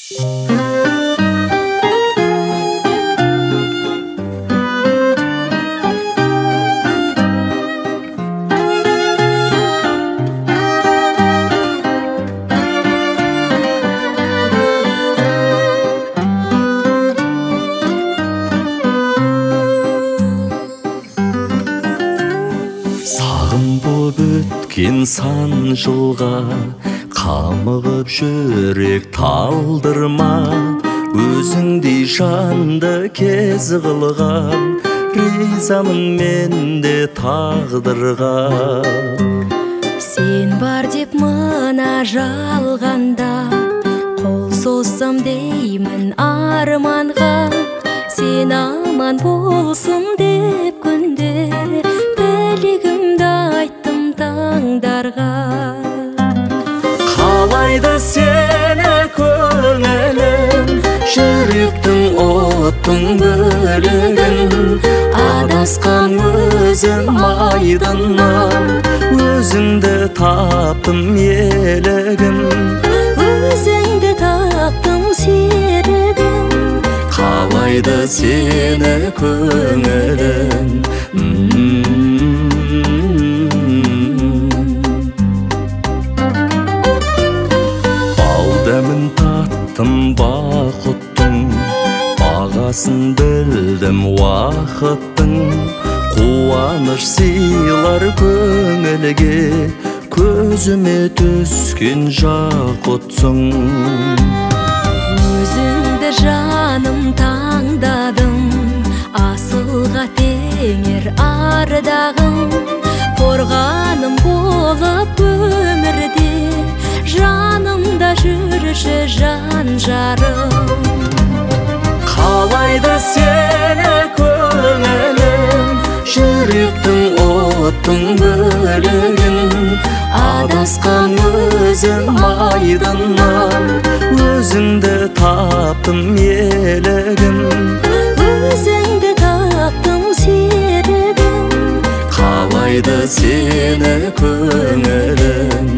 Боп өткен сан жылға қамығып жүрек талдырма, өзіңдей жанды кез қылған ризамын мен де тағдырға. Сен бар деп мына жалғанда қол созсам деймін арманға, сен аман болсын деп күндер тілегімді айттым таңдарға. Қалайды сені көңілім, жүректің оттың бөлігін, адасқан өзім айдыннан, өзіңді таптым елігім, өзіңді таптым серігім. Қалайды сені көңілім. Алдамын таттым бақыттың, бағасын білдім уақыттың, қуаныш сыйлар көңілге, көзіме түскен жақұтсың. Өзіңді жаным таңдадым, асылға теңер ардағым, қорғаным болып өмірде, жанымда жүрші жан жарым. Қалайды сені көңілім, жүректің оттың бөлігін, адасқан өзім айдыннан, өзіңді таптым елігім, өзіңді таптым серігім. Қалайды сені көңілім.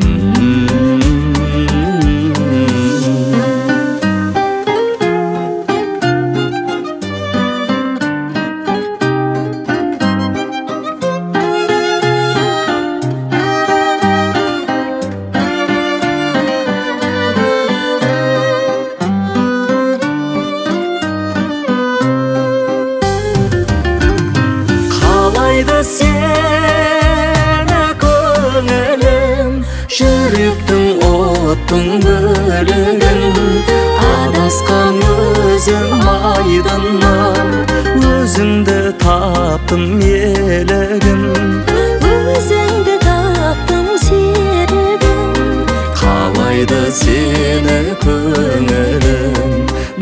Қалайды сені көңілім, жүректің оттың бөлігін, адасқан өзім айдыннан, өзіңді таптым елігім, өзіңді таптым серігім. Қалайды сені көңілім.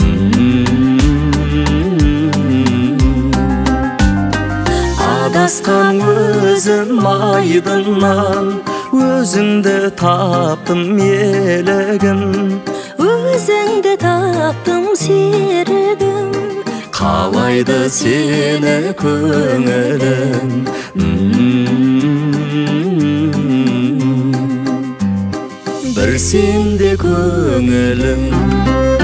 Адасқан өзім айдыннан, өзіңді таптым елігім, өзіңді таптым серігім. Қалайды сені көңілім. Бір сенде көңілім.